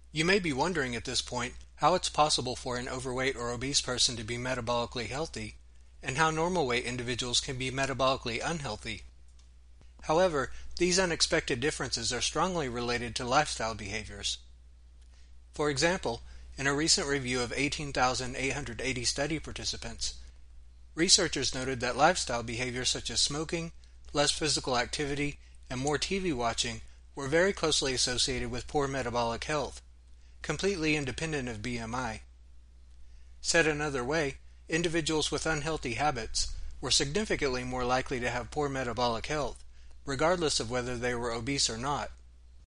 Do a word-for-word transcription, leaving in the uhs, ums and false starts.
You may be wondering at this point how it's possible for an overweight or obese person to be metabolically healthy, and how normal weight individuals can be metabolically unhealthy. However, these unexpected differences are strongly related to lifestyle behaviors. For example, in a recent review of eighteen thousand eight hundred eighty study participants, researchers noted that lifestyle behaviors such as smoking, less physical activity, and more T V watching were very closely associated with poor metabolic health, completely independent of B M I. Said another way, individuals with unhealthy habits were significantly more likely to have poor metabolic health, regardless of whether they were obese or not.